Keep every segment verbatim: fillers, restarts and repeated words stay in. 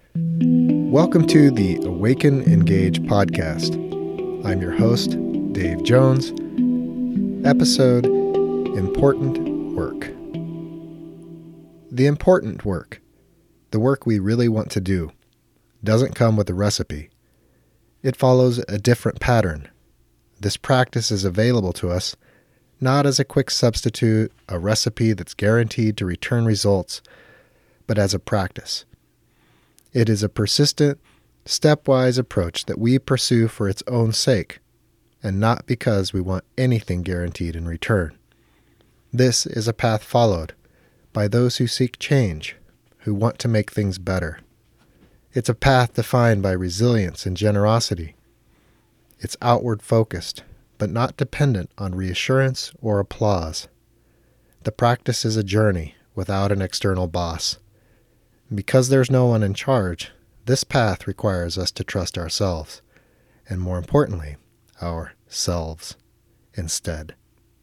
Welcome to the Awaken Engage podcast. I'm your host, Dave Jones. Episode, Important Work. The important work, the work we really want to do, doesn't come with a recipe. It follows a different pattern. This practice is available to us not as a quick substitute, a recipe that's guaranteed to return results, but as a practice. It is a persistent, stepwise approach that we pursue for its own sake, and not because we want anything guaranteed in return. This is a path followed by those who seek change, who want to make things better. It's a path defined by resilience and generosity. It's outward focused, but not dependent on reassurance or applause. The practice is a journey without an external boss. And because there's no one in charge, this path requires us to trust ourselves, and more importantly, ourselves instead.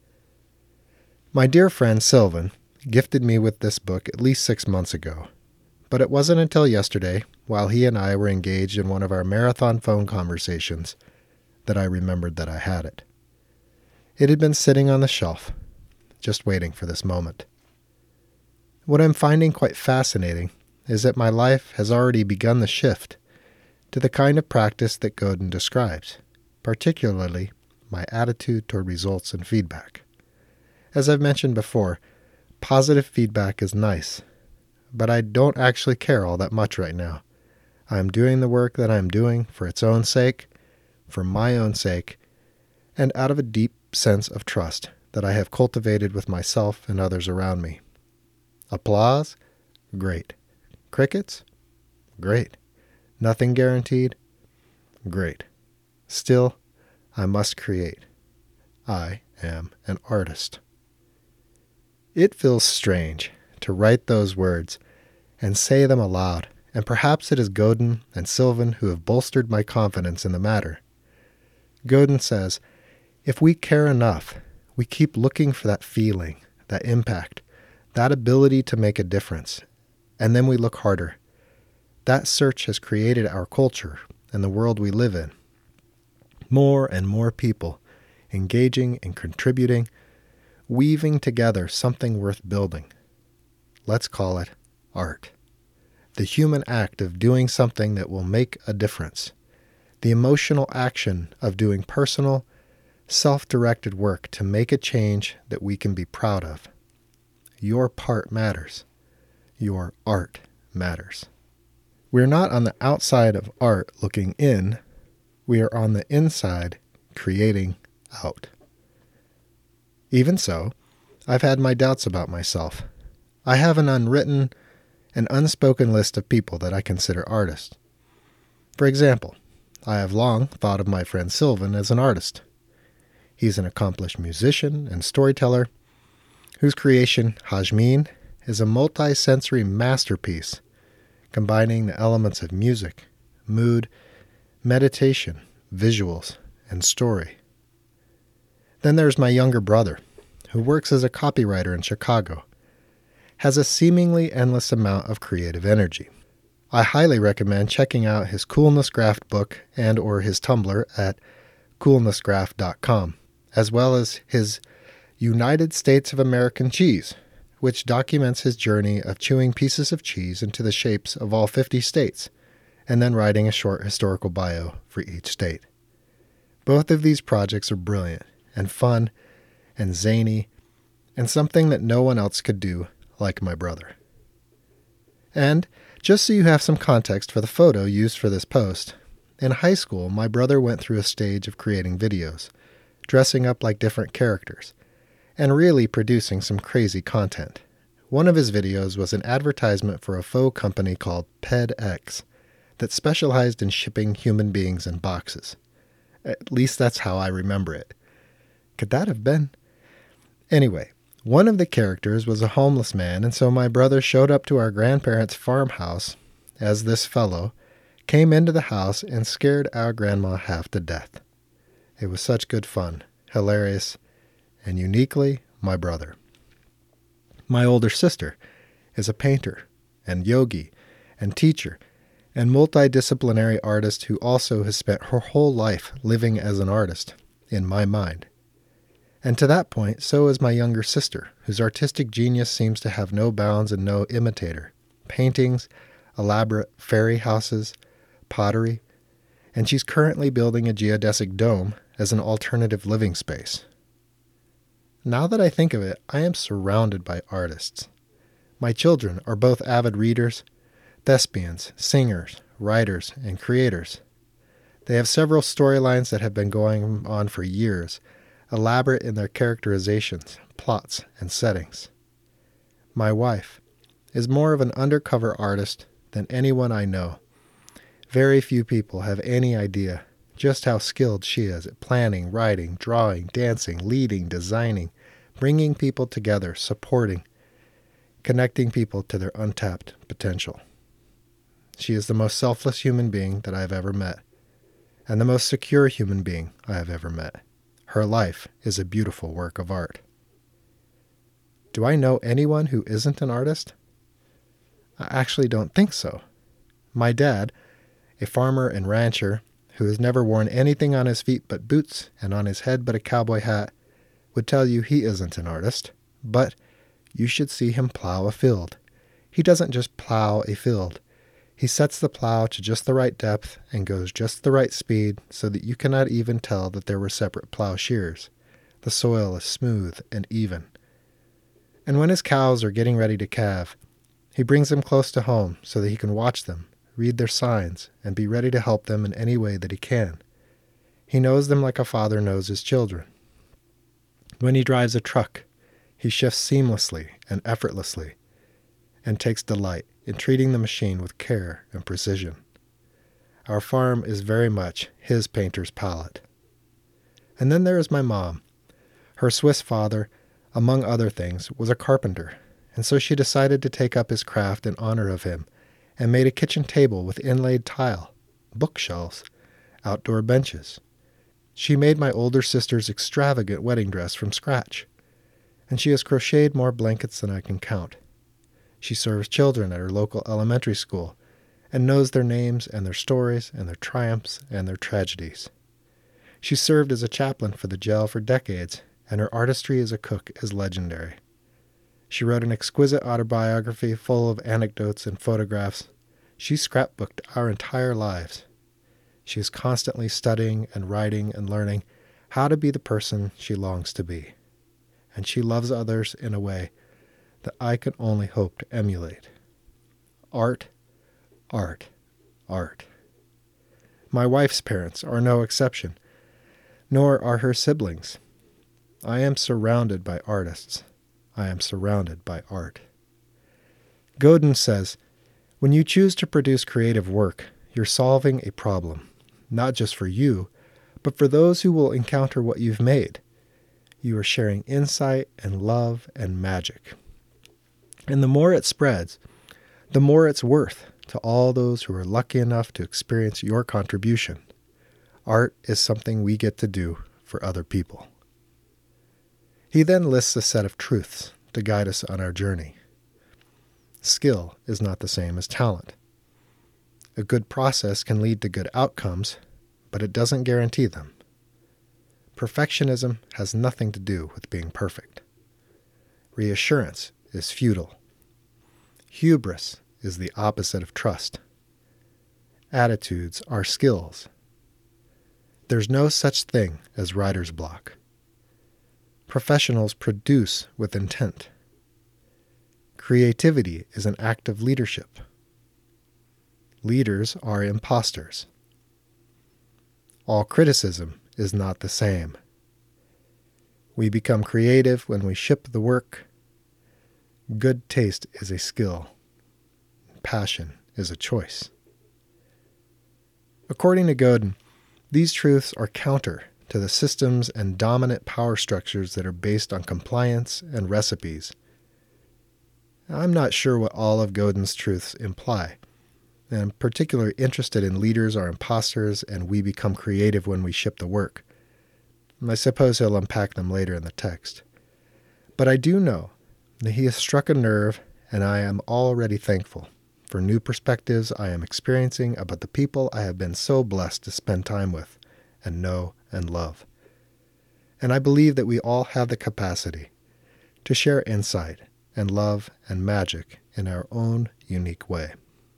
My dear friend Sylvan gifted me with this book at least six months ago, but it wasn't until yesterday, while he and I were engaged in one of our marathon phone conversations, that I remembered that I had it. It had been sitting on the shelf, just waiting for this moment. What I'm finding quite fascinating is that my life has already begun the shift to the kind of practice that Godin describes, particularly my attitude toward results and feedback. As I've mentioned before, positive feedback is nice, but I don't actually care all that much right now. I'm doing the work that I'm doing for its own sake, for my own sake, and out of a deep sense of trust that I have cultivated with myself and others around me. Applause? Great. Crickets? Great. Nothing guaranteed? Great. Still, I must create. I am an artist. It feels strange to write those words and say them aloud, and perhaps it is Godin and Sylvan who have bolstered my confidence in the matter. Godin says, if we care enough, we keep looking for that feeling, that impact, that ability to make a difference, and then we look harder. That search has created our culture and the world we live in. More and more people engaging and contributing, weaving together something worth building. Let's call it art. The human act of doing something that will make a difference. The emotional action of doing personal, self-directed work to make a change that we can be proud of. Your part matters. Your art matters. We're not on the outside of art looking in. We are on the inside creating out. Even so, I've had my doubts about myself. I have an unwritten and unspoken list of people that I consider artists. For example, I have long thought of my friend Sylvan as an artist. He's an accomplished musician and storyteller whose creation, Hajmeen, is a multi-sensory masterpiece combining the elements of music, mood, meditation, visuals, and story. Then there's my younger brother, who works as a copywriter in Chicago, has a seemingly endless amount of creative energy. I highly recommend checking out his Coolness Graph book and or his Tumblr at coolness graph dot com, as well as his United States of American Cheese, which documents his journey of chewing pieces of cheese into the shapes of all fifty states, and then writing a short historical bio for each state. Both of these projects are brilliant and fun and zany, and something that no one else could do like my brother. And just so you have some context for the photo used for this post, in high school, my brother went through a stage of creating videos, dressing up like different characters, and really producing some crazy content. One of his videos was an advertisement for a faux company called PedX that specialized in shipping human beings in boxes. At least that's how I remember it. Could that have been? Anyway, one of the characters was a homeless man, and so my brother showed up to our grandparents' farmhouse as this fellow came into the house and scared our grandma half to death. It was such good fun, hilarious, and uniquely my brother. My older sister is a painter and yogi and teacher and multidisciplinary artist who also has spent her whole life living as an artist, in my mind. And to that point, so is my younger sister, whose artistic genius seems to have no bounds and no imitator. Paintings, elaborate fairy houses, pottery, and she's currently building a geodesic dome as an alternative living space. Now that I think of it, I am surrounded by artists. My children are both avid readers, thespians, singers, writers, and creators. They have several storylines that have been going on for years, elaborate in their characterizations, plots, and settings. My wife is more of an undercover artist than anyone I know. Very few people have any idea just how skilled she is at planning, writing, drawing, dancing, leading, designing, bringing people together, supporting, connecting people to their untapped potential. She is the most selfless human being that I have ever met, and the most secure human being I have ever met. Her life is a beautiful work of art. Do I know anyone who isn't an artist? I actually don't think so. My dad, a farmer and rancher who has never worn anything on his feet but boots and on his head but a cowboy hat, would tell you he isn't an artist, but you should see him plow a field. He doesn't just plow a field. He sets the plow to just the right depth and goes just the right speed so that you cannot even tell that there were separate plowshares. The soil is smooth and even. And when his cows are getting ready to calve, he brings them close to home so that he can watch them, read their signs, and be ready to help them in any way that he can. He knows them like a father knows his children. When he drives a truck, he shifts seamlessly and effortlessly and takes delight in treating the machine with care and precision. Our farm is very much his painter's palette. And then there is my mom. Her Swiss father, among other things, was a carpenter, and so she decided to take up his craft in honor of him and made a kitchen table with inlaid tile, bookshelves, outdoor benches. She made my older sister's extravagant wedding dress from scratch, and she has crocheted more blankets than I can count. She serves children at her local elementary school and knows their names and their stories and their triumphs and their tragedies. She served as a chaplain for the jail for decades, and her artistry as a cook is legendary. She wrote an exquisite autobiography full of anecdotes and photographs. She scrapbooked our entire lives. She is constantly studying and writing and learning how to be the person she longs to be. And she loves others in a way that I can only hope to emulate. Art, art, art. My wife's parents are no exception, nor are her siblings. I am surrounded by artists. I am surrounded by art. Godin says, when you choose to produce creative work, you're solving a problem, not just for you, but for those who will encounter what you've made. You are sharing insight and love and magic. And the more it spreads, the more it's worth to all those who are lucky enough to experience your contribution. Art is something we get to do for other people. He then lists a set of truths to guide us on our journey. Skill is not the same as talent. A good process can lead to good outcomes, but it doesn't guarantee them. Perfectionism has nothing to do with being perfect. Reassurance is futile. Hubris is the opposite of trust. Attitudes are skills. There's no such thing as writer's block. Professionals produce with intent. Creativity is an act of leadership. Leaders are imposters. All criticism is not the same. We become creative when we ship the work. Good taste is a skill. Passion is a choice. According to Godin, these truths are counter to the systems and dominant power structures that are based on compliance and recipes. I'm not sure what all of Godin's truths imply, and I'm particularly interested in leaders are imposters and we become creative when we ship the work. I suppose he'll unpack them later in the text. But I do know that he has struck a nerve, and I am already thankful for new perspectives I am experiencing about the people I have been so blessed to spend time with and know and love. And I believe that we all have the capacity to share insight and love and magic in our own unique way.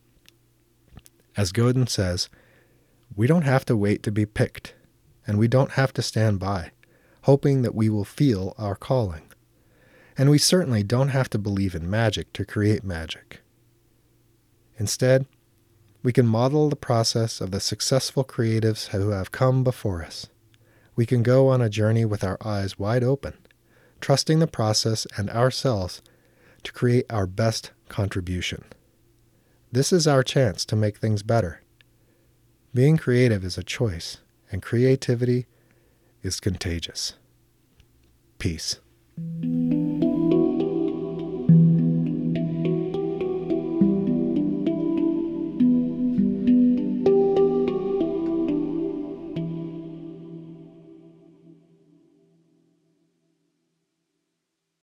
As Godin says, we don't have to wait to be picked, and we don't have to stand by, hoping that we will feel our calling. And we certainly don't have to believe in magic to create magic. Instead, we can model the process of the successful creatives who have come before us. We can go on a journey with our eyes wide open, trusting the process and ourselves to create our best contribution. This is our chance to make things better. Being creative is a choice, and creativity is contagious. Peace.